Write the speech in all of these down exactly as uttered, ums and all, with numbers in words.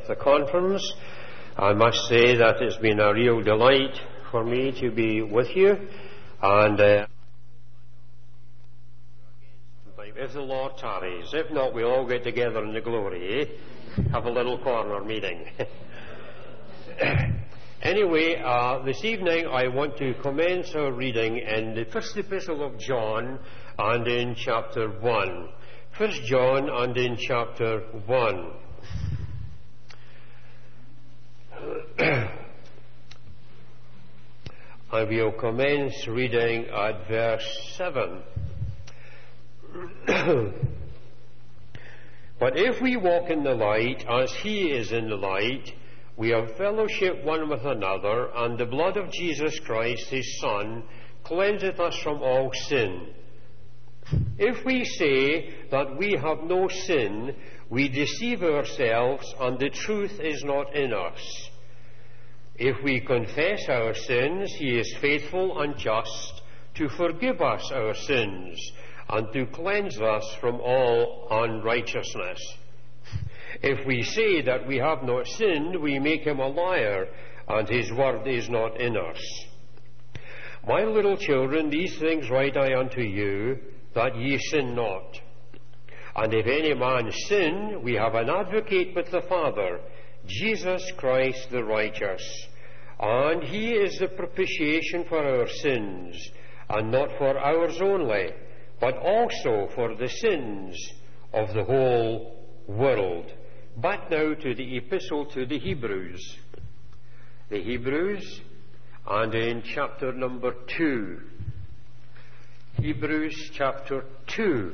the conference. I must say that it's been a real delight for me to be with you, and uh, if the Lord tarries, if not, we'll all get together in the glory, eh? Have a little corner meeting. Anyway, uh, this evening I want to commence our reading in the first epistle of John and in chapter one. First John and in chapter one. I will commence reading at verse seven. But if we walk in the light as he is in the light, we have fellowship one with another, and the blood of Jesus Christ, his Son, cleanseth us from all sin. If we say that we have no sin, we deceive ourselves, and the truth is not in us. If we confess our sins, he is faithful and just to forgive us our sins and to cleanse us from all unrighteousness. If we say that we have not sinned, we make him a liar, and his word is not in us. My little children, these things write I unto you, that ye sin not. And if any man sin, we have an advocate with the Father, Jesus Christ the righteous. And he is the propitiation for our sins, and not for ours only, but also for the sins of the whole world. Back now to the epistle to the Hebrews. The Hebrews, and in chapter number two. Hebrews chapter two,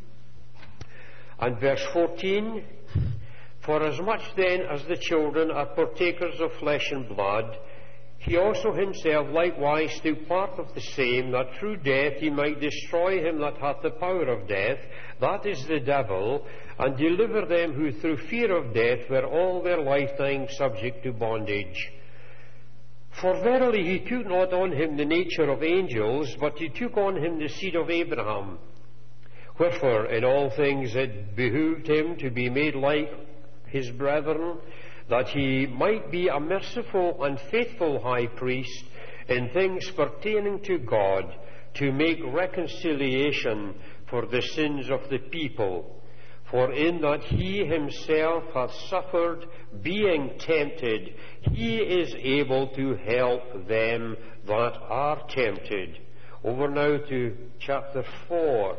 and verse fourteen. For as much then as the children are partakers of flesh and blood, he also himself likewise took part of the same, that through death he might destroy him that hath the power of death, that is the devil, and deliver them who through fear of death were all their lifetime subject to bondage. For verily he took not on him the nature of angels, but he took on him the seed of Abraham. Wherefore in all things it behooved him to be made like his brethren, that he might be a merciful and faithful high priest in things pertaining to God, to make reconciliation for the sins of the people. For in that he himself hath suffered, being tempted, he is able to help them that are tempted. Over now to chapter four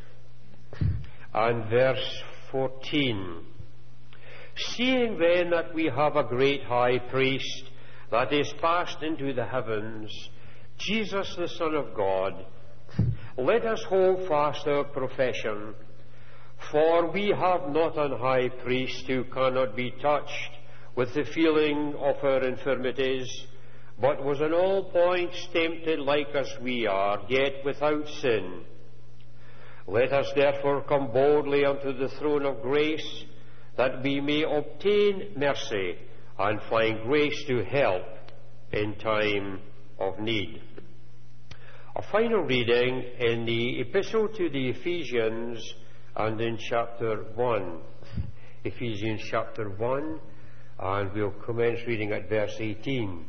and verse fourteen. Seeing then that we have a great high priest that is passed into the heavens, Jesus the Son of God, let us hold fast our profession. For we have not an high priest who cannot be touched with the feeling of our infirmities, but was in all points tempted like as we are, yet without sin. Let us therefore come boldly unto the throne of grace, that we may obtain mercy and find grace to help in time of need. A final reading in the epistle to the Ephesians and in chapter one. Ephesians chapter one, and we'll commence reading at verse eighteen.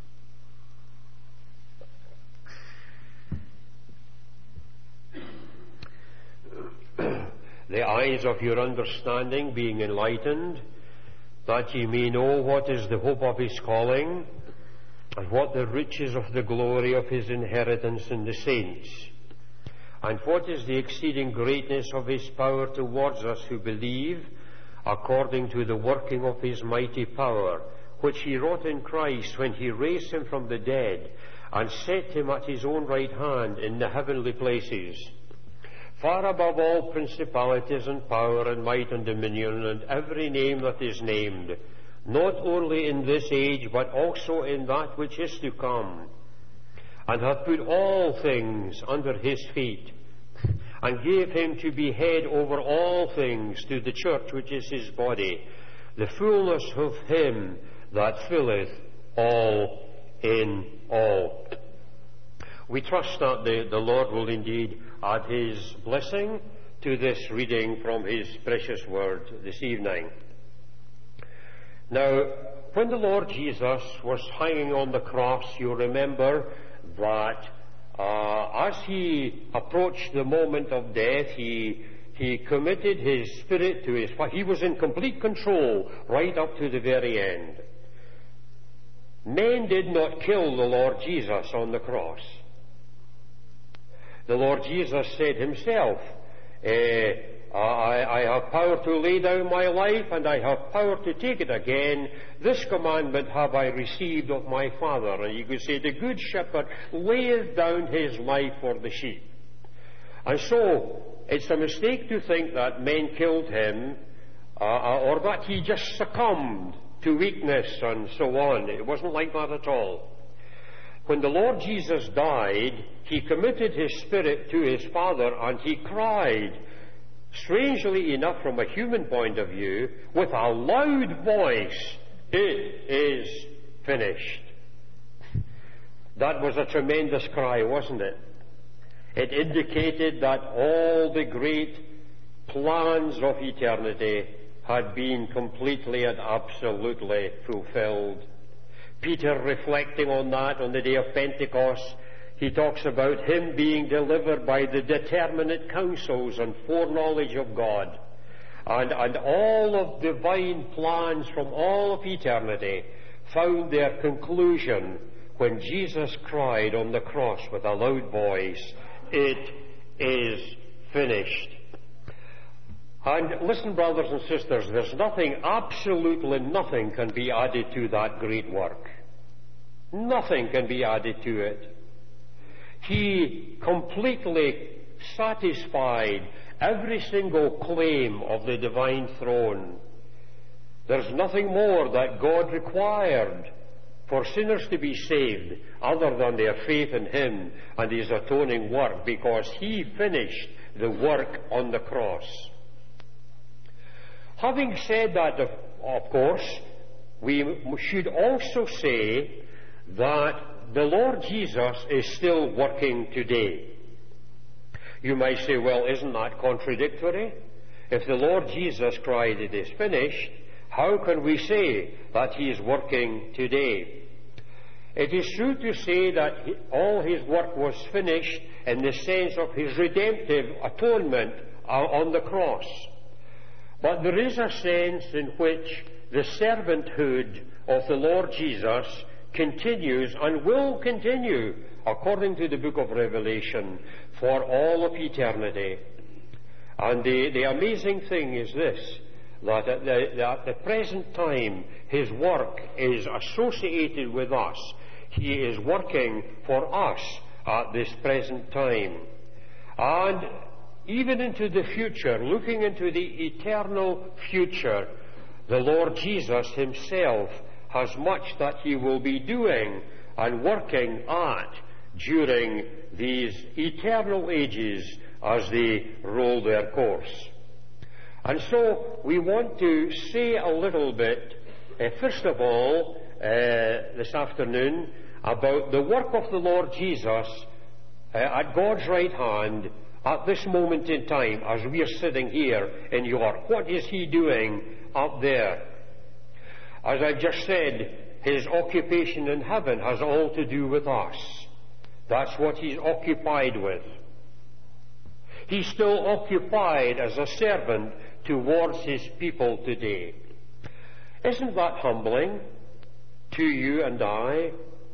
The eyes of your understanding being enlightened, that ye may know what is the hope of his calling, and what the riches of the glory of his inheritance in the saints, and what is the exceeding greatness of his power towards us who believe, according to the working of his mighty power, which he wrought in Christ when he raised him from the dead, and set him at his own right hand in the heavenly places, far above all principalities and power and might and dominion and every name that is named, not only in this age but also in that which is to come, and hath put all things under his feet, and gave him to be head over all things to the church which is his body, the fullness of him that filleth all in all. We trust that the, the Lord will indeed add his blessing to this reading from his precious word this evening. Now, when the Lord Jesus was hanging on the cross, you remember that uh, as he approached the moment of death, he he committed his spirit to his Father. He was in complete control right up to the very end. Men did not kill the Lord Jesus on the cross. The Lord Jesus said himself, eh, I, I have power to lay down my life, and I have power to take it again. This commandment have I received of my Father. And you could say, the good shepherd layeth down his life for the sheep. And so, it's a mistake to think that men killed him, uh, or that he just succumbed to weakness and so on. It wasn't like that at all. When the Lord Jesus died, he committed his spirit to his Father, and he cried, strangely enough from a human point of view, with a loud voice, it is finished. That was a tremendous cry, wasn't it? It indicated that all the great plans of eternity had been completely and absolutely fulfilled. Peter, reflecting on that on the day of Pentecost, he talks about him being delivered by the determinate counsels and foreknowledge of God. And, and all of divine plans from all of eternity found their conclusion when Jesus cried on the cross with a loud voice, it is finished. And listen, brothers and sisters, there's nothing, absolutely nothing can be added to that great work. Nothing can be added to it. He completely satisfied every single claim of the divine throne. There's nothing more that God required for sinners to be saved other than their faith in Him and His atoning work, because He finished the work on the cross. Having said that, of, of course, we should also say that the Lord Jesus is still working today. You might say, well, isn't that contradictory? If the Lord Jesus cried, it is finished, how can we say that He is working today? It is true to say that he, all His work was finished in the sense of His redemptive atonement on the cross. But there is a sense in which the servanthood of the Lord Jesus continues and will continue, according to the book of Revelation, for all of eternity. And the, the amazing thing is this, that at the, at the present time His work is associated with us. He is working for us at this present time. And even into the future, looking into the eternal future, the Lord Jesus Himself has much that He will be doing and working at during these eternal ages as they roll their course. And so we want to say a little bit, uh, first of all, uh, this afternoon, about the work of the Lord Jesus uh, at God's right hand at this moment in time as we are sitting here in York. What is He doing up there? As I've just said, His occupation in heaven has all to do with us. That's what He's occupied with. He's still occupied as a servant towards His people today. Isn't that humbling to you and I?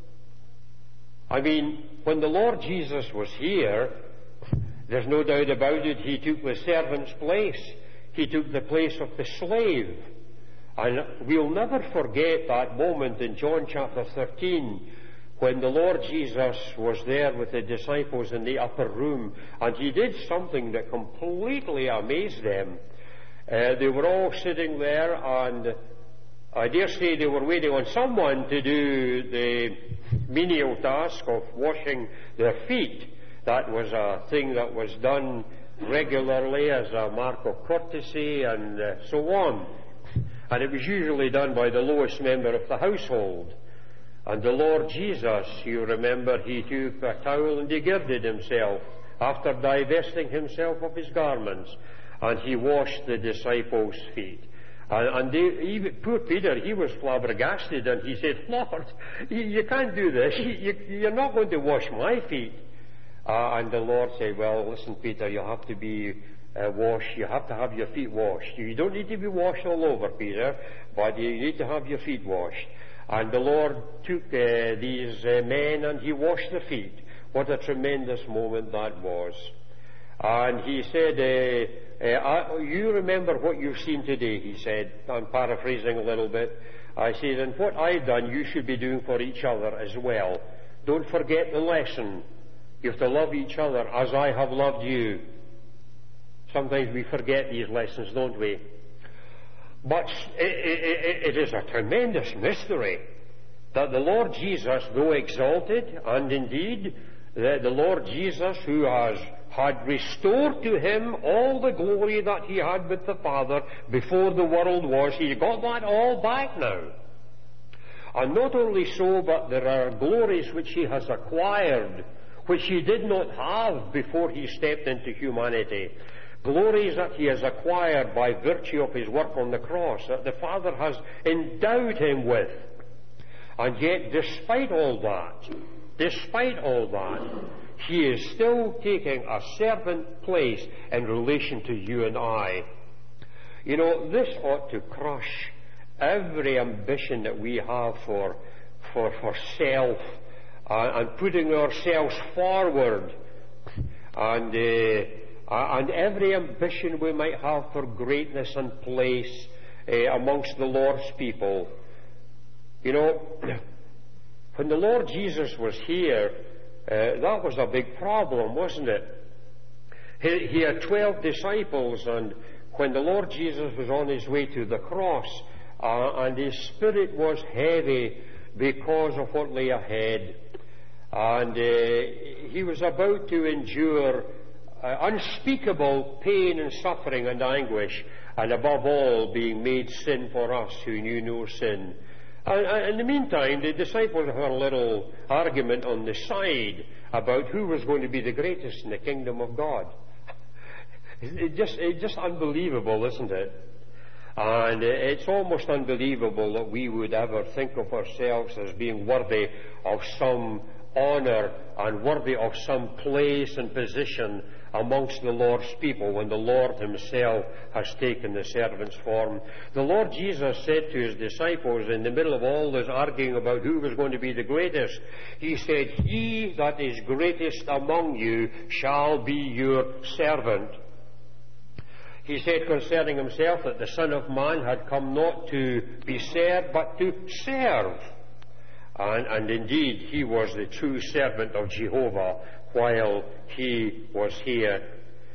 I mean, when the Lord Jesus was here, there's no doubt about it, He took the servant's place. He took the place of the slave. And we'll never forget that moment in John chapter thirteen when the Lord Jesus was there with the disciples in the upper room, and He did something that completely amazed them. Uh, they were all sitting there, and I dare say they were waiting on someone to do the menial task of washing their feet. That was a thing that was done regularly as a mark of courtesy and uh, so on. And it was usually done by the lowest member of the household. And the Lord Jesus, you remember, He took a towel and He girded Himself after divesting Himself of His garments, and He washed the disciples' feet. And, and they, even, poor Peter, he was flabbergasted, and he said, Lord, you, you can't do this. You, you, you're not going to wash my feet. Uh, and the Lord said, well, listen, Peter, you have to be uh, washed. You have to have your feet washed. You don't need to be washed all over, Peter, but you need to have your feet washed. And the Lord took uh, these uh, men and he washed their feet. What a tremendous moment that was. And he said, uh, uh, you remember what you've seen today, he said. I'm paraphrasing a little bit. I said, and what I've done, you should be doing for each other as well. Don't forget the lesson. You have to love each other as I have loved you. Sometimes we forget these lessons, don't we? But it, it, it is a tremendous mystery that the Lord Jesus, though exalted, and indeed the, the Lord Jesus, who has had restored to him all the glory that he had with the Father before the world was, he got that all back now. And not only so, but there are glories which he has acquired, which he did not have before he stepped into humanity. Glories that he has acquired by virtue of his work on the cross, that the Father has endowed him with. And yet, despite all that, despite all that, he is still taking a servant place in relation to you and I. You know, this ought to crush every ambition that we have for, for, for self, uh, and putting ourselves forward, and, uh, and every ambition we might have for greatness and place uh, amongst the Lord's people. You know, when the Lord Jesus was here, uh, that was a big problem, wasn't it? He, he had twelve disciples, and when the Lord Jesus was on his way to the cross, uh, and his spirit was heavy because of what lay ahead, and uh, he was about to endure uh, unspeakable pain and suffering and anguish, and above all being made sin for us who knew no sin. And in the meantime, the disciples had a little argument on the side about who was going to be the greatest in the kingdom of God. It's just, it's just unbelievable, isn't it? And it's almost unbelievable that we would ever think of ourselves as being worthy of some honor and worthy of some place and position amongst the Lord's people when the Lord himself has taken the servant's form. The Lord Jesus said to his disciples in the middle of all this arguing about who was going to be the greatest, he said, "He that is greatest among you shall be your servant." He said concerning himself that the Son of Man had come not to be served, but to serve. And, and indeed, he was the true servant of Jehovah while he was here.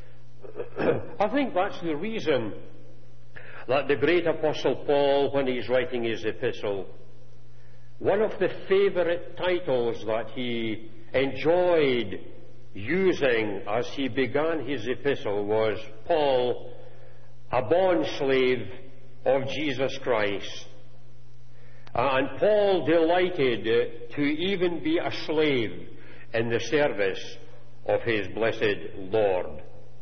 I think that's the reason that the great Apostle Paul, when he's writing his epistle, one of the favourite titles that he enjoyed using as he began his epistle was Paul, a bondslave of Jesus Christ. Uh, and Paul delighted uh, to even be a slave in the service of his blessed Lord.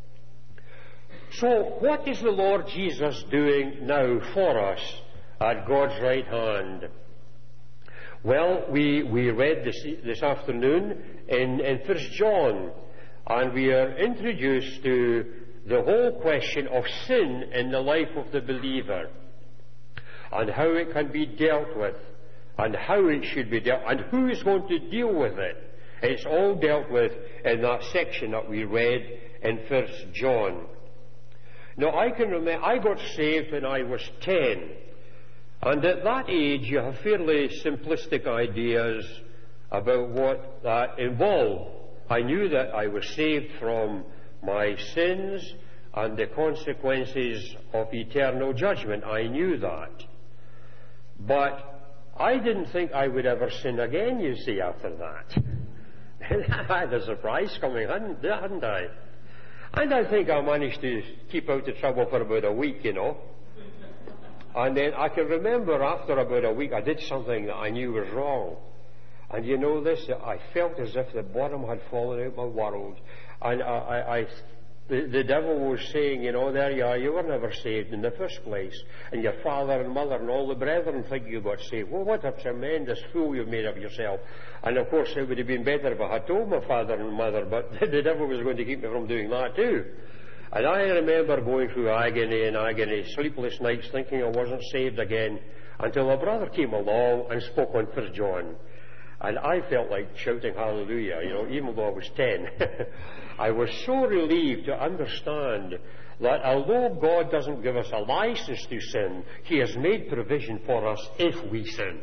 So, what is the Lord Jesus doing now for us at God's right hand? Well, we, we read this, this afternoon in, in First John, and we are introduced to the whole question of sin in the life of the believer, and how it can be dealt with, and how it should be dealt, and who is going to deal with it. It's all dealt with in that section that we read in First John. Now, I can remember, I got saved when I was ten, and at that age you have fairly simplistic ideas about what that involved. I knew that I was saved from my sins and the consequences of eternal judgment. I knew that. But I didn't think I would ever sin again, you see, after that. I had a surprise coming, hadn't, hadn't I? And I think I managed to keep out of trouble for about a week, you know. And then I can remember after about a week I did something that I knew was wrong. And you know this, I felt as if the bottom had fallen out of my world. And I, I, I The, the devil was saying, you know, there you are, you were never saved in the first place. And your father and mother and all the brethren think you got saved. Well, what a tremendous fool you've made of yourself. And of course, it would have been better if I had told my father and mother, but the devil was going to keep me from doing that too. And I remember going through agony and agony, sleepless nights, thinking I wasn't saved again, until a brother came along and spoke on First John. And I felt like shouting hallelujah, you know, even though I was ten. I was so relieved to understand that although God doesn't give us a license to sin, He has made provision for us if we sin.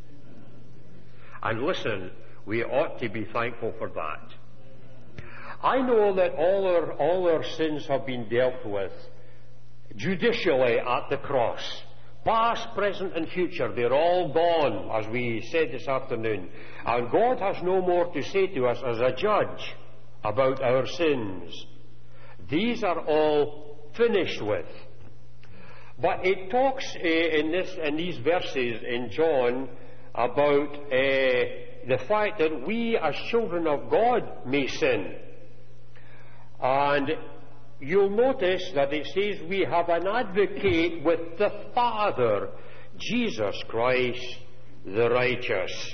And listen, we ought to be thankful for that. I know that all our, all our sins have been dealt with judicially at the cross. Past, present and future, they're all gone, as we said this afternoon. And God has no more to say to us as a judge about our sins. These are all finished with. But it talks uh, in, this, in these verses in John about uh, the fact that we as children of God may sin. And you'll notice that it says we have an advocate with the Father, Jesus Christ the righteous.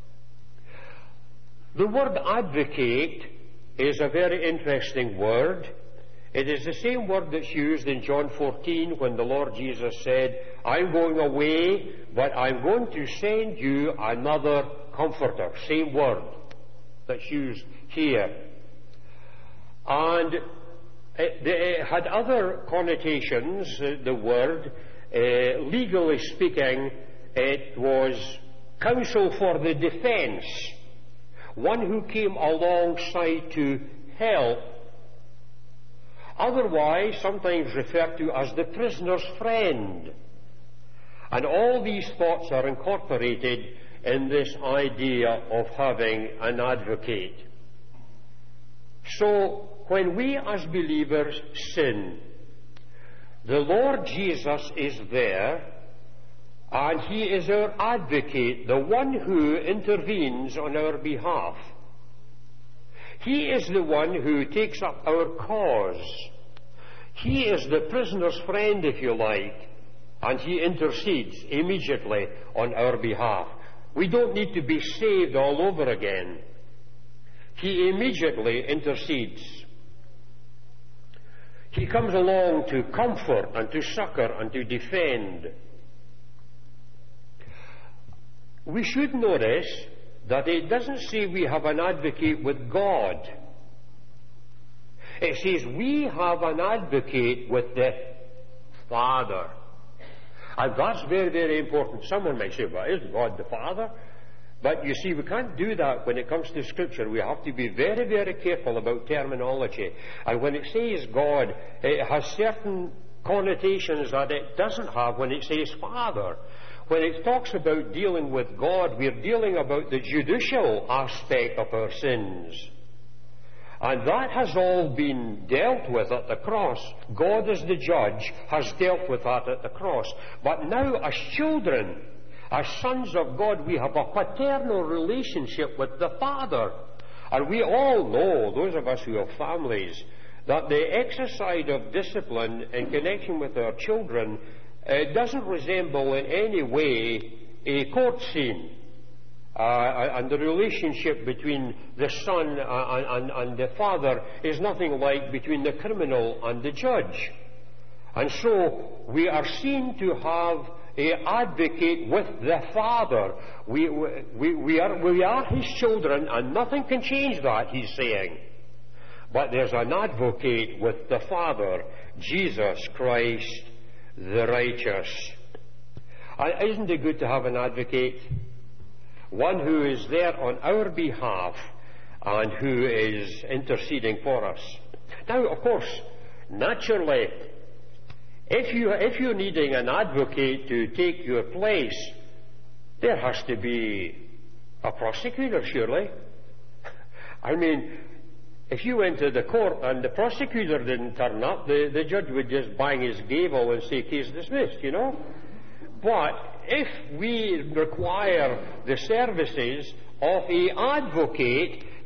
The word advocate is a very interesting word. It is the same word that's used in John fourteen when the Lord Jesus said, I'm going away, but I'm going to send you another comforter. Same word that's used here. And it, it had other connotations, uh, the word. Uh, legally speaking, it was counsel for the defense. One who came alongside to help. Otherwise, sometimes referred to as the prisoner's friend. And all these thoughts are incorporated in this idea of having an advocate. So, when we as believers sin, the Lord Jesus is there, and He is our advocate, the one who intervenes on our behalf. He is the one who takes up our cause. He is the prisoner's friend, if you like, and He intercedes immediately on our behalf. We don't need to be saved all over again. He immediately intercedes. He comes along to comfort and to succor and to defend. We should notice that it doesn't say we have an advocate with God. It says we have an advocate with the Father. And that's very, very important. Someone might say, well, isn't God the Father? But you see, we can't do that when it comes to Scripture. We have to be very, very careful about terminology. And when it says God, it has certain connotations that it doesn't have when it says Father. When it talks about dealing with God, we're dealing about the judicial aspect of our sins. And that has all been dealt with at the cross. God as the judge has dealt with that at the cross. But now as children, as sons of God, we have a paternal relationship with the Father. And we all know, those of us who have families, that the exercise of discipline in connection with our children uh, doesn't resemble in any way a court scene. Uh, and the relationship between the son and, and, and the father is nothing like between the criminal and the judge. And so we are seen to have an advocate with the Father. We, we, we, are, we are His children, and nothing can change that, He's saying. But there's an advocate with the Father, Jesus Christ the righteous. And isn't it good to have an advocate? One who is there on our behalf and who is interceding for us. Now, of course, naturally, if, you, if you're needing an advocate to take your place, there has to be a prosecutor, surely. I mean, if you went to the court and the prosecutor didn't turn up, the, the judge would just bang his gavel and say, case dismissed, you know. But if we require the services of an advocate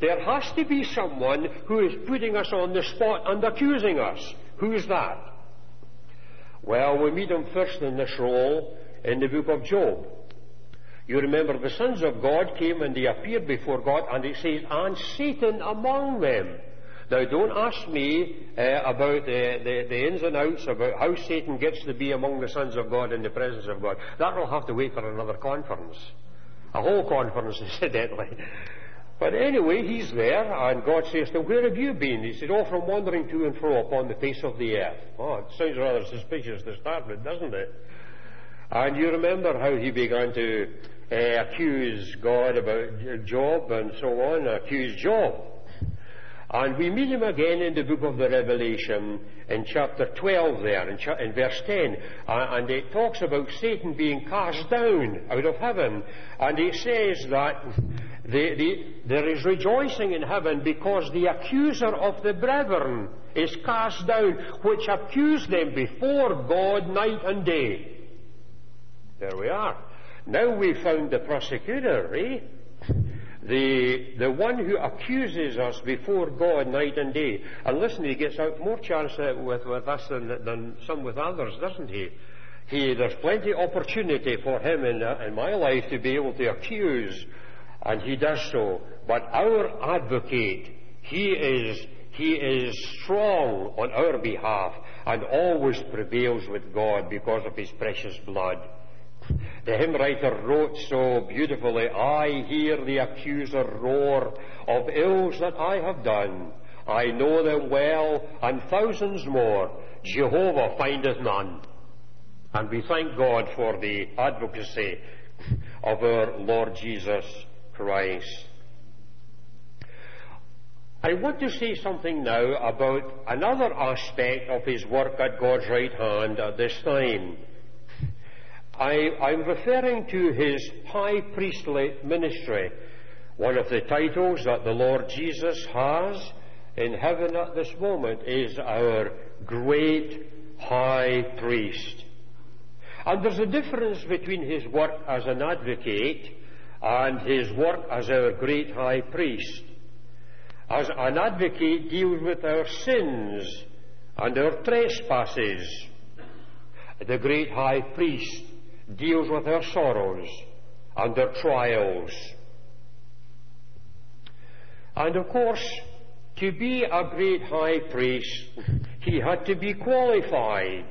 there has to be someone who is putting us on the spot and accusing us. Who is that? Well, we meet him first in this role in the book of Job. You remember the sons of God came and they appeared before God, and it says, and Satan among them. Now, don't ask me uh, about the, the, the ins and outs about how Satan gets to be among the sons of God in the presence of God. That will have to wait for another conference. A whole conference, incidentally. But anyway, he's there, and God says to him, where have you been? He said, oh, from wandering to and fro upon the face of the earth. Oh, it sounds rather suspicious to start with, doesn't it? And you remember how he began to uh, accuse God about Job and so on, accuse Job. And we meet him again in the book of the Revelation in chapter twelve there, in, cha- in verse ten. Uh, and it talks about Satan being cast down out of heaven. And it says that the, the, there is rejoicing in heaven because the accuser of the brethren is cast down, which accused them before God night and day. There we are. Now we've found the prosecutor, eh? The, the one who accuses us before God night and day. And listen, he gets out more chance with, with us than, than some with others, doesn't he? He there's plenty of opportunity for him in, uh, in my life to be able to accuse, and he does so. But our advocate, he is, he is strong on our behalf and always prevails with God because of his precious blood. The hymn writer wrote so beautifully, I hear the accuser roar of ills that I have done. I know them well, and thousands more. Jehovah findeth none. And we thank God for the advocacy of our Lord Jesus Christ. I want to say something now about another aspect of his work at God's right hand at this time. I, I'm referring to his high priestly ministry, one of the titles that the Lord Jesus has in heaven at this moment is our great high priest. And there's a difference between his work as an advocate and his work as our great high priest. As an advocate deals with our sins and our trespasses. The great high priest deals with our sorrows and our trials. And of course, to be a great high priest, he had to be qualified.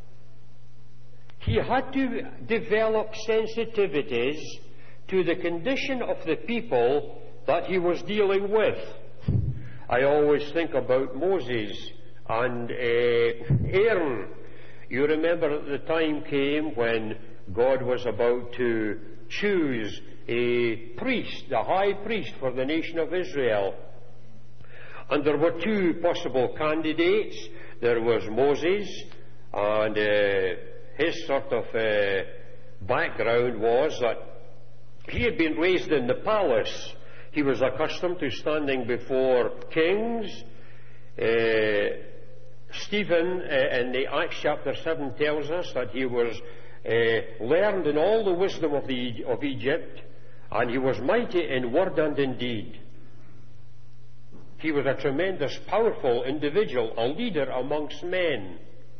He had to develop sensitivities to the condition of the people that he was dealing with. I always think about Moses and uh, Aaron. You remember the time came when God was about to choose a priest, a high priest for the nation of Israel. And there were two possible candidates. There was Moses, and uh, his sort of uh, background was that he had been raised in the palace. He was accustomed to standing before kings. Uh, Stephen uh, in the Acts chapter seven tells us that he was uh, learned in all the wisdom of, the, of Egypt, and he was mighty in word and in deed. He was a tremendous, powerful individual, a leader amongst men.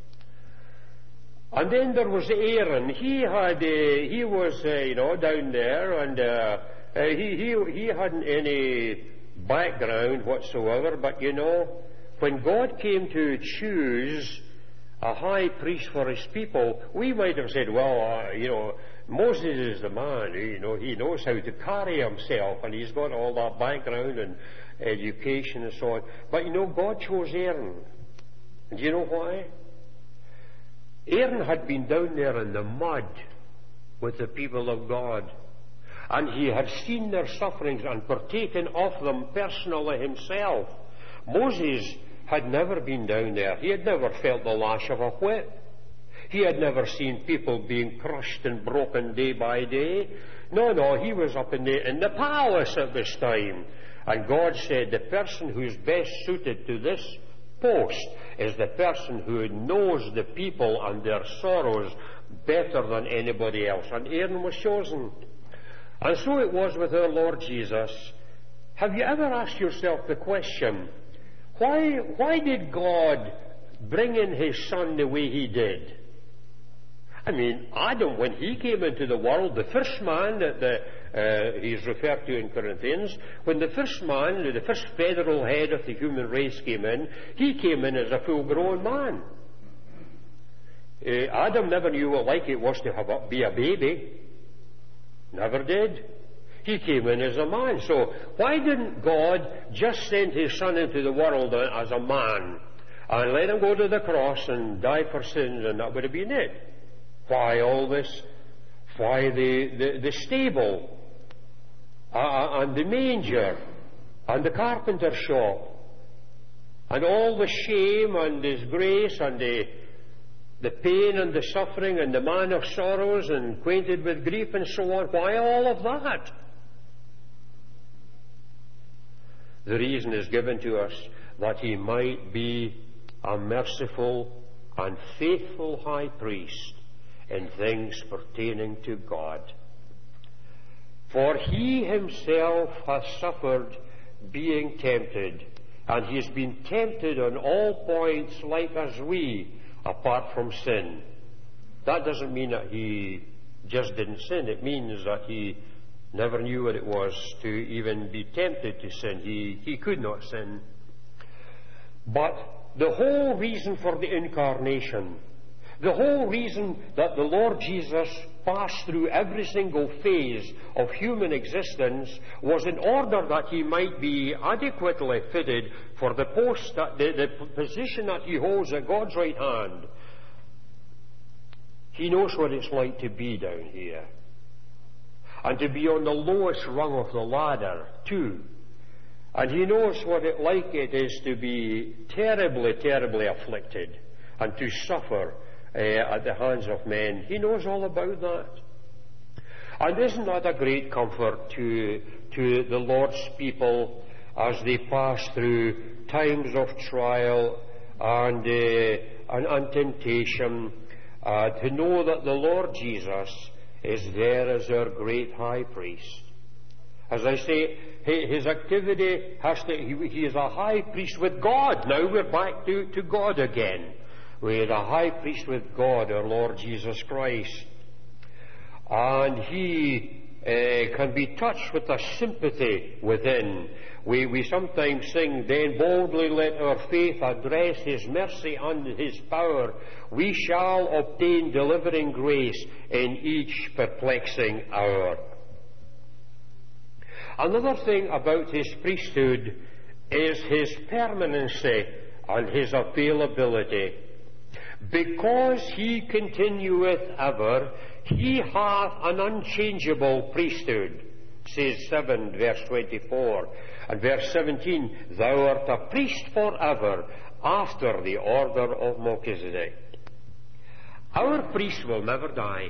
And then there was Aaron. He had, uh, he was, uh, you know, down there, and uh, uh, he he he hadn't any background whatsoever. But you know, when God came to choose a high priest for his people, we might have said, well, uh, you know, Moses is the man. You know, he knows how to carry himself, and he's got all that background and education and so on. But you know, God chose Aaron. And do you know why? Aaron had been down there in the mud with the people of God, and he had seen their sufferings and partaken of them personally himself. Moses had never been down there. He had never felt the lash of a whip. He had never seen people being crushed and broken day by day. No, no, he was up in the, in the palace at this time. And God said, the person who's best suited to this post is the person who knows the people and their sorrows better than anybody else. And Aaron was chosen. And so it was with our Lord Jesus. Have you ever asked yourself the question, why, why did God bring in His Son the way He did? I mean, Adam, when he came into the world, the first man that the, uh, he's referred to in Corinthians, when the first man, the first federal head of the human race came in, he came in as a full-grown man. Uh, Adam never knew what like it was to have a, be a baby. Never did. He came in as a man. So why didn't God just send His Son into the world as a man and let Him go to the cross and die for sins, and that would have been it? Why all this? Why the, the, the stable uh, and the manger and the carpenter shop and all the shame and disgrace and the, the pain and the suffering and the man of sorrows and acquainted with grief and so on? Why all of that? The reason is given to us that He might be a merciful and faithful high priest in things pertaining to God. For He Himself hath suffered being tempted, and He has been tempted on all points like as we, apart from sin. That doesn't mean that He just didn't sin. It means that He never knew what it was to even be tempted to sin. He, he could not sin. But the whole reason for the incarnation, the whole reason that the Lord Jesus passed through every single phase of human existence was in order that He might be adequately fitted for the post, that, the, the position that He holds at God's right hand. He knows what it's like to be down here, and to be on the lowest rung of the ladder too. And He knows what it like it is to be terribly, terribly afflicted and to suffer uh, at the hands of men. He knows all about that. And isn't that a great comfort to, to the Lord's people as they pass through times of trial and, uh, and, and temptation, uh, to know that the Lord Jesus is there as our great high priest. As I say, His activity has to, he, he is a high priest with God. Now we're back to, to God again. We're a high priest with God, our Lord Jesus Christ. And He uh, can be touched with a sympathy within. We, we sometimes sing, then boldly let our faith address His mercy and His power. We shall obtain delivering grace in each perplexing hour. Another thing about His priesthood is His permanency and His availability. Because He continueth ever, He hath an unchangeable priesthood, says seven, verse twenty-four. And verse seventeen, thou art a priest forever, after the order of Melchizedek. Our priest will never die.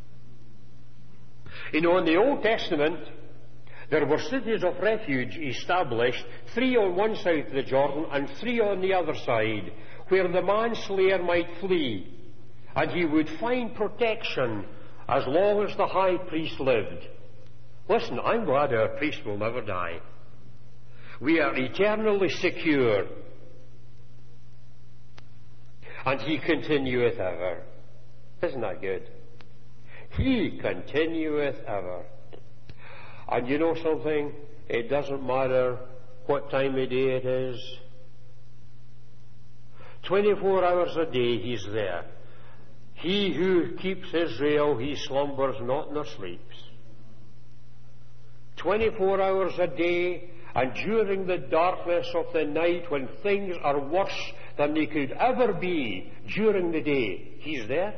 You know, in the Old Testament, there were cities of refuge established, three on one side of the Jordan and three on the other side, where the manslayer might flee, and he would find protection as long as the high priest lived. Listen, I'm glad our priest will never die. We are eternally secure, and He continueth ever. Isn't that good? He continueth ever. And you know something? It doesn't matter what time of day it is. Twenty-four hours a day He's there. He who keeps Israel, He slumbers not nor sleeps. Twenty-four hours a day, and during the darkness of the night, when things are worse than they could ever be during the day, He's there.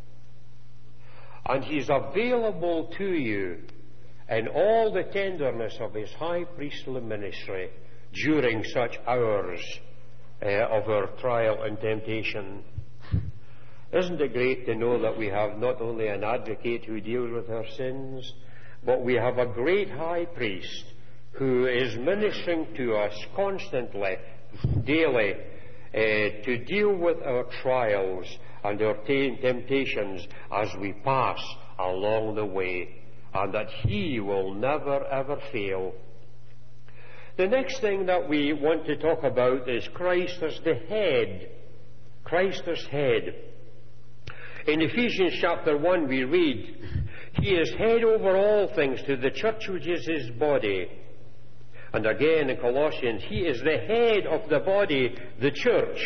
And He's available to you in all the tenderness of His high priestly ministry during such hours uh, of our trial and temptation. Isn't it great to know that we have not only an advocate who deals with our sins, but we have a great high priest who is ministering to us constantly, daily, uh, to deal with our trials and our t- temptations as we pass along the way, and that He will never ever fail. The next thing that we want to talk about is Christ as the head. Christ as head. In Ephesians chapter one we read, He is head over all things to the church which is His body. And again in Colossians, He is the head of the body, the church.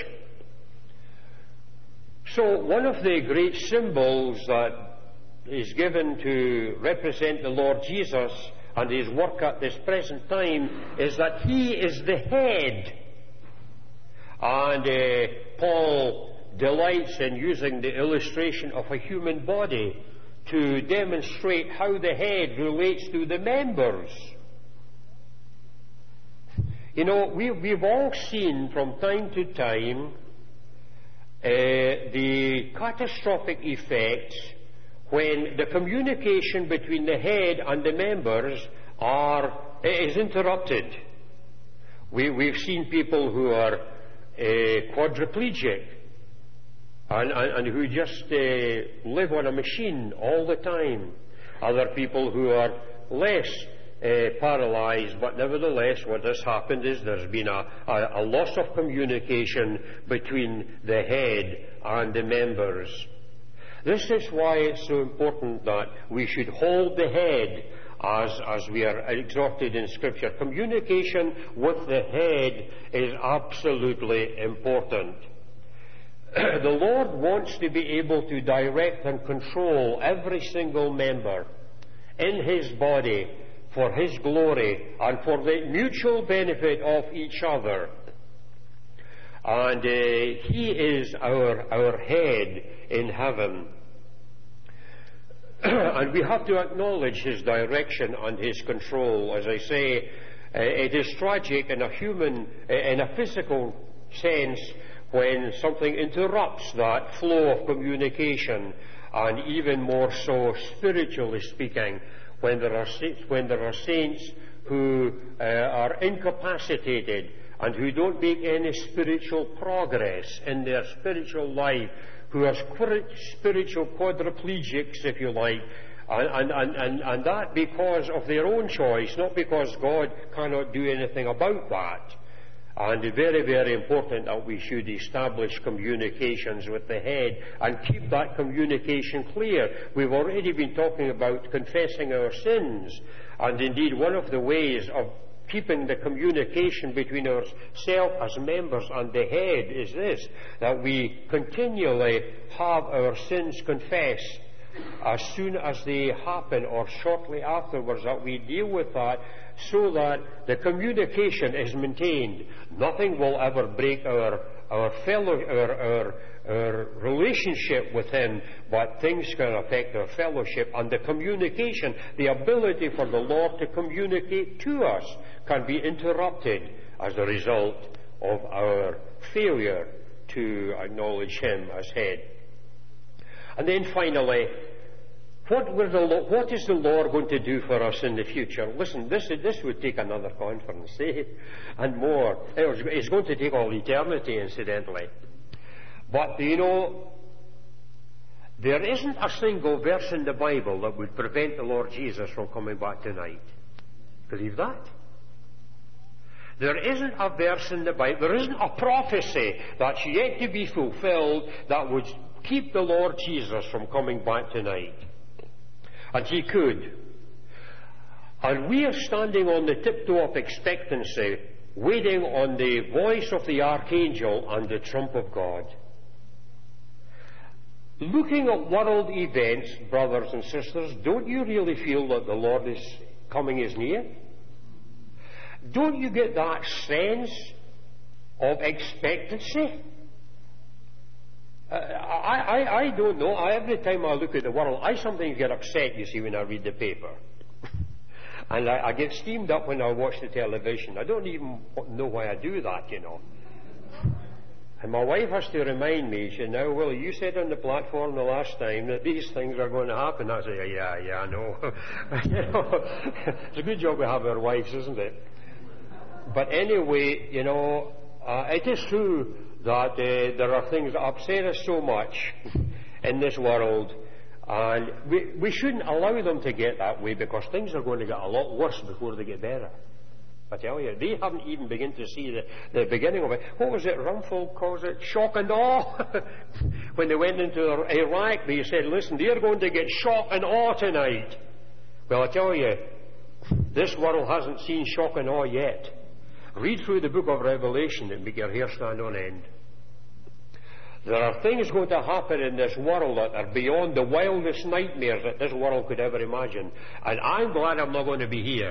So one of the great symbols that is given to represent the Lord Jesus and His work at this present time is that He is the head. And uh, Paul delights in using the illustration of a human body to demonstrate how the head relates to the members. You know, we, we've all seen from time to time uh, the catastrophic effects when the communication between the head and the members are is interrupted. We, we've seen people who are uh, quadriplegic and, and, and who just uh, live on a machine all the time. Other people who are less uh, paralyzed, but nevertheless what has happened is there's been a, a, a loss of communication between the head and the members. This is why it's so important that we should hold the head as, as we are exhorted in Scripture. Communication with the head is absolutely important. The Lord wants to be able to direct and control every single member in His body for His glory and for the mutual benefit of each other. And uh, He is our, our head in heaven. And we have to acknowledge His direction and His control. As I say, uh, it is tragic in a human, uh, in a physical sense, when something interrupts that flow of communication, and even more so spiritually speaking, when there are when there are saints who uh, are incapacitated and who don't make any spiritual progress in their spiritual life, who are spiritual quadriplegics, if you like, and, and, and, and that because of their own choice, not because God cannot do anything about that. And it's very, very important that we should establish communications with the head and keep that communication clear. We've already been talking about confessing our sins, and indeed one of the ways of keeping the communication between ourselves as members and the head is this, that we continually have our sins confessed as soon as they happen or shortly afterwards, that we deal with that so that the communication is maintained. Nothing will ever break our our fellow our, our our relationship with Him, but things can affect our fellowship, and the communication, the ability for the Lord to communicate to us, can be interrupted as a result of our failure to acknowledge Him as head. And then finally, what, were the, what is the Lord going to do for us in the future? Listen, this, this would take another conference, eh? And more. It's going to take all eternity, incidentally. But, you know, there isn't a single verse in the Bible that would prevent the Lord Jesus from coming back tonight. Believe that? There isn't a verse in the Bible, there isn't a prophecy that's yet to be fulfilled that would keep the Lord Jesus from coming back tonight. And He could. And we are standing on the tiptoe of expectancy, waiting on the voice of the archangel and the trump of God. Looking at world events, brothers and sisters, don't you really feel that the Lord is coming is near? Don't you get that sense of expectancy? Uh, I, I, I don't know. I, every time I look at the world, I sometimes get upset, you see, when I read the paper. And I, I get steamed up when I watch the television. I don't even know why I do that, you know. And my wife has to remind me, she said, now, Willie, you said on the platform the last time that these things are going to happen. I say, yeah, yeah, I know. You know, it's a good job we have our wives, isn't it? But anyway, you know, uh, it is true that uh, there are things that upset us so much in this world, and we, we shouldn't allow them to get that way, because things are going to get a lot worse before they get better. I tell you, they haven't even begun to see the, the beginning of it. What was it Rumford calls it? Shock and awe. When they went into Iraq, they said, listen, they're going to get shock and awe tonight. Well, I tell you, this world hasn't seen shock and awe yet. Read through the book of Revelation and make your hair stand on end. There are things going to happen in this world that are beyond the wildest nightmares that this world could ever imagine. And I'm glad I'm not going to be here.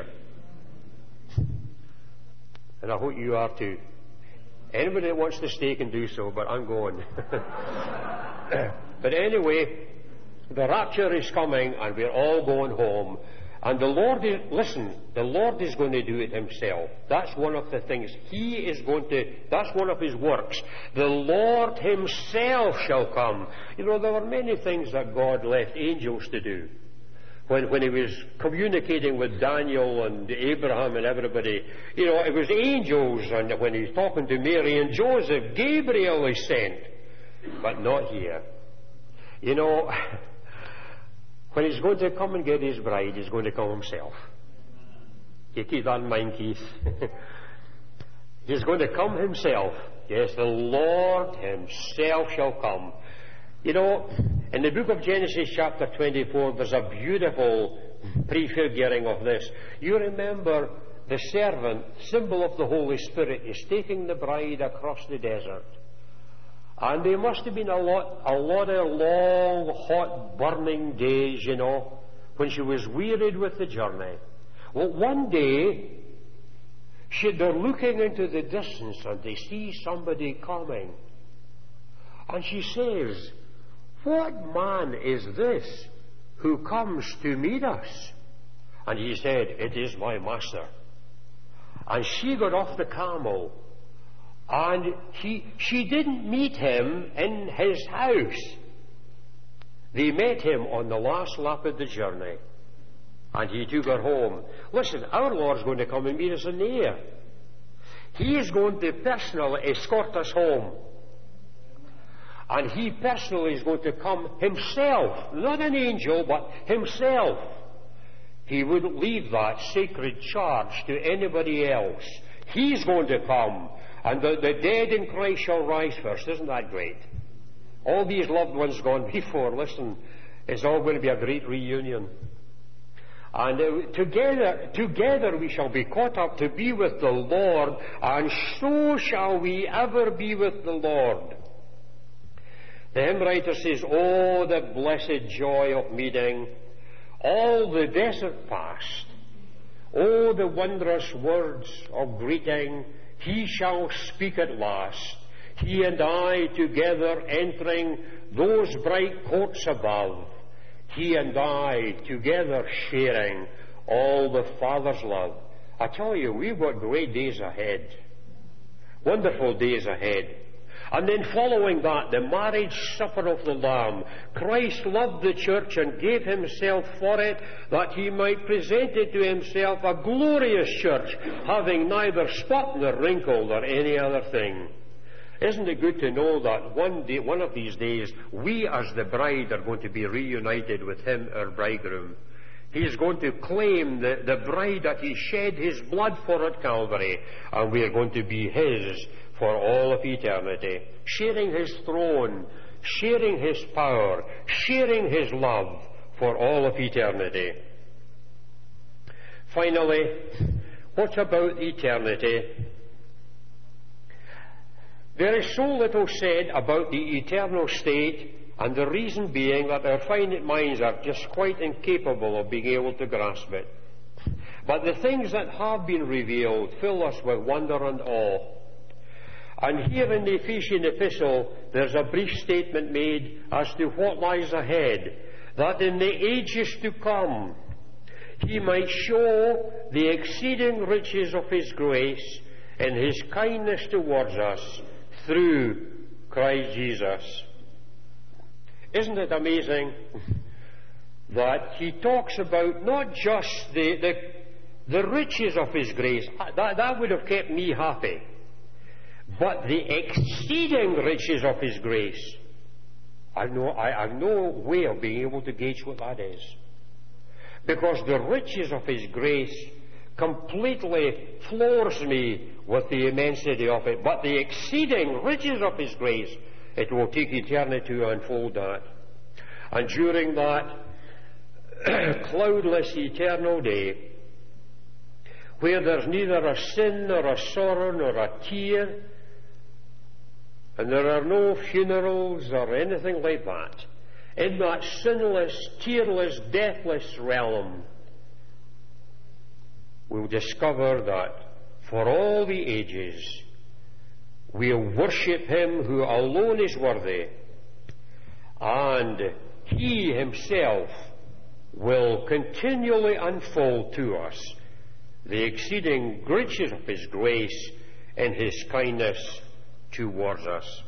And I hope you are too. Anybody that wants to stay can do so, but I'm going. But anyway, the rapture is coming and we're all going home. And the Lord is, listen, the Lord is going to do it himself. That's one of the things. He is going to, that's one of his works. The Lord himself shall come. You know, there were many things that God left angels to do. When, when he was communicating with Daniel and Abraham and everybody, you know, it was angels, and when he's talking to Mary and Joseph, Gabriel is sent. But not here. You know, when he's going to come and get his bride, he's going to come himself. You keep that in mind, Keith. He's going to come himself. Yes, the Lord himself shall come. You know, in the book of Genesis chapter twenty-four, there's a beautiful prefiguring of this. You remember the servant, symbol of the Holy Spirit, is taking the bride across the desert. And there must have been a lot, a lot of long, hot, burning days, you know, when she was wearied with the journey. Well, one day, she, they're looking into the distance and they see somebody coming. And she says, "What man is this who comes to meet us?" And he said, "It is my master." And she got off the camel. And he, she didn't meet him in his house. They met him on the last lap of the journey. And he took her home. Listen, our Lord's going to come and meet us in the air. He is going to personally escort us home. And he personally is going to come himself. Not an angel, but himself. He wouldn't leave that sacred charge to anybody else. He's going to come. And the, the dead in Christ shall rise first. Isn't that great? All these loved ones gone before, listen, it's all going to be a great reunion. And uh, together, together we shall be caught up to be with the Lord, and so shall we ever be with the Lord. The hymn writer says, "Oh, the blessed joy of meeting, all the desert past. Oh, the wondrous words of greeting, he shall speak at last, he and I together entering those bright courts above, he and I together sharing all the Father's love." I tell you, we've got great days ahead, wonderful days ahead. And then following that, the marriage supper of the Lamb. Christ loved the church and gave himself for it, that he might present it to himself a glorious church, having neither spot nor wrinkle nor any other thing. Isn't it good to know that one day, one of these days, we as the bride are going to be reunited with him, our bridegroom. He is going to claim the, the bride that he shed his blood for at Calvary, and we are going to be his for all of eternity, sharing his throne, sharing his power, sharing his love for all of eternity. Finally, what about eternity? There is so little said about the eternal state, and the reason being that our finite minds are just quite incapable of being able to grasp it. But the things that have been revealed fill us with wonder and awe. And here in the Ephesian epistle, there's a brief statement made as to what lies ahead, that in the ages to come, he might show the exceeding riches of his grace in his kindness towards us through Christ Jesus. Isn't it amazing that he talks about not just the, the, the riches of his grace, that, that would have kept me happy, but the exceeding riches of his grace. I know, I have no way of being able to gauge what that is. Because the riches of his grace completely floors me with the immensity of it. But the exceeding riches of His grace, it will take eternity to unfold that. And during that cloudless eternal day, where there's neither a sin nor a sorrow nor a tear, and there are no funerals or anything like that, in that sinless, tearless, deathless realm, we'll discover that for all the ages we'll worship Him who alone is worthy, and He Himself will continually unfold to us the exceeding riches of His grace and His kindness towards us.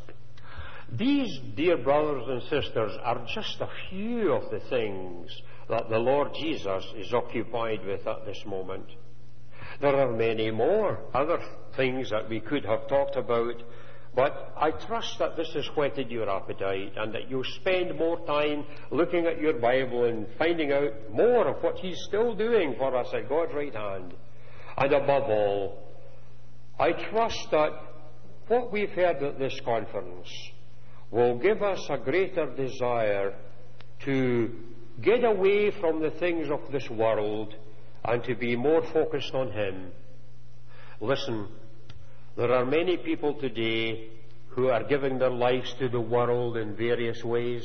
These, dear brothers and sisters, are just a few of the things that the Lord Jesus is occupied with at this moment. There are many more other things that we could have talked about, but I trust that this has whetted your appetite and that you'll spend more time looking at your Bible and finding out more of what He's still doing for us at God's right hand. And above all, I trust that what we've heard at this conference will give us a greater desire to get away from the things of this world and to be more focused on Him. Listen, there are many people today who are giving their lives to the world in various ways.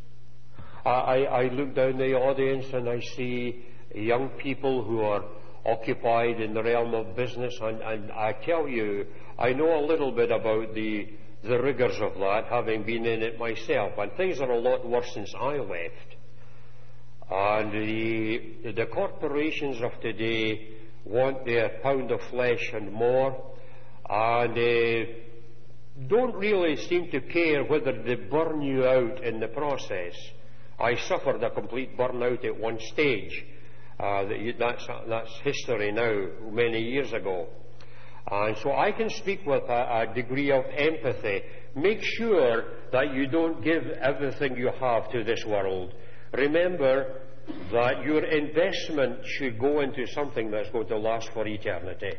I, I, I look down the audience and I see young people who are occupied in the realm of business, and, and I tell you, I know a little bit about the, the rigors of that, having been in it myself, and things are a lot worse since I left. And the, the corporations of today want their pound of flesh and more, and they don't really seem to care whether they burn you out in the process. I suffered a complete burnout at one stage. Uh, that's, that's history now, many years ago. And so I can speak with a, a degree of empathy. Make sure that you don't give everything you have to this world. Remember that your investment should go into something that's going to last for eternity.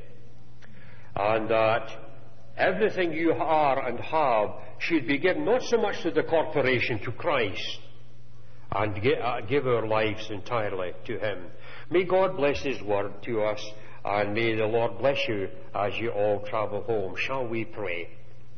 And that everything you are and have should be given not so much to the corporation, to Christ, and give, uh, give our lives entirely to Him. May God bless His word to us, and may the Lord bless you as you all travel home. Shall we pray?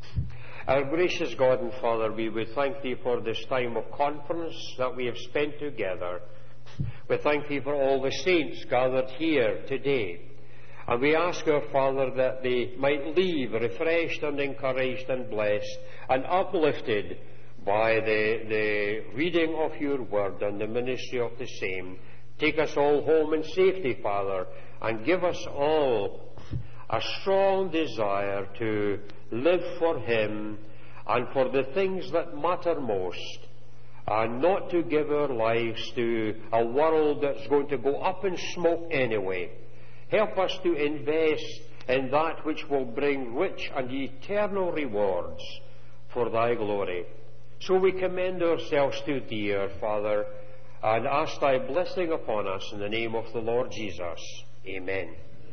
Our gracious God and Father, we would thank Thee for this time of conference that we have spent together. We thank Thee for all the saints gathered here today. And we ask our Father that they might leave refreshed and encouraged and blessed and uplifted by the, the reading of Your word and the ministry of the same. Take us all home in safety, Father, and give us all a strong desire to live for Him and for the things that matter most, and not to give our lives to a world that's going to go up in smoke anyway. Help us to invest in that which will bring rich and eternal rewards for Thy glory. So we commend ourselves to Thee, our Father, and ask Thy blessing upon us in the name of the Lord Jesus. Amen.